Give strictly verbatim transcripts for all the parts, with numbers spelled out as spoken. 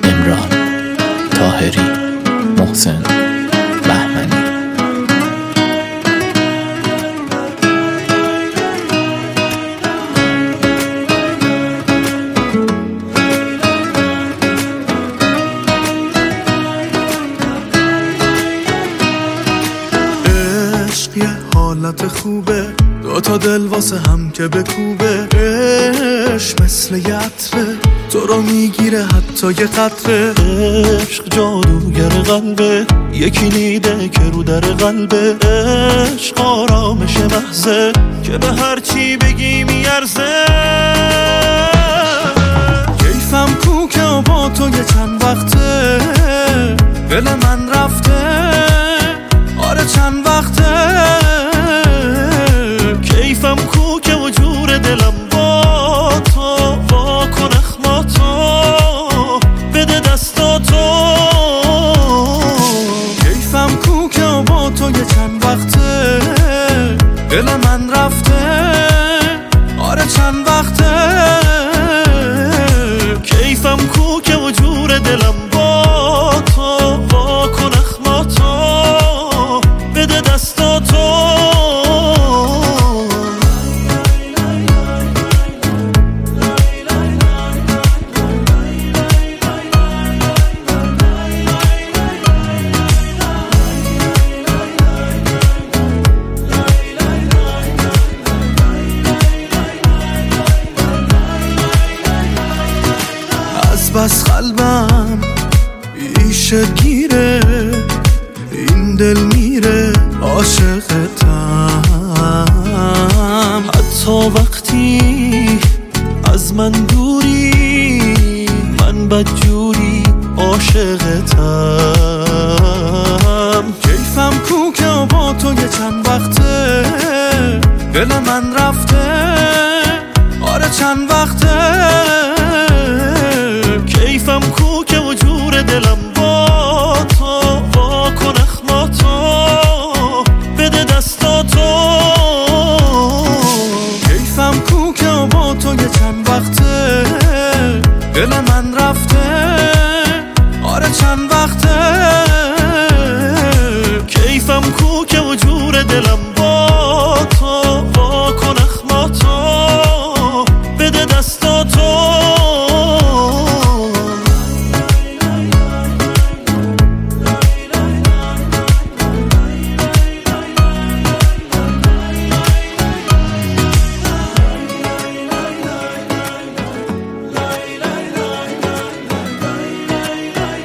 امران، طاهری، محسن، بهمنی. عشق یه حالت خوبه، دو تا دل واسه هم که بکوبه. عشق مثل یه عطره، تو رو میگیره حتی یه قطره. عشق جادوگر قلبه، یکی نیده که رو در قلبه. عشق آرامش محضه که به هر چی بگی میارزه. کیفم کو که با تو یه چند وقته دل من رفته. آره چند وقته کیفم کو که و جور دلم با تو. وا کن اخماتو بده دستاتو. کیفم کو که با تو یه چند وقته دل من رفته. آره چند وقته کیفم کو که و جور دلم با تو. وا کن اخماتو بده دستاتو. از بس قلبم بیشه گیره، این دل میره عاشقتم. حتی وقتی از من دوری، من بدجوری عاشقتم. کیفم کو که با تو یه چند وقته دل من رفته. آره چند وقته کیفم کو که و جور دلم با تو. وا کن اخماتو بده دستاتو. کیفم کو که با تو یه چند وقته دل من رفته. آره چند وقته کیفم کو که و جور دلم با تو. وا کن اخماتو بده دستاتو.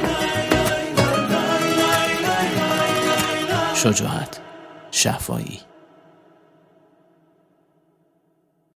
شجاعت شفایی.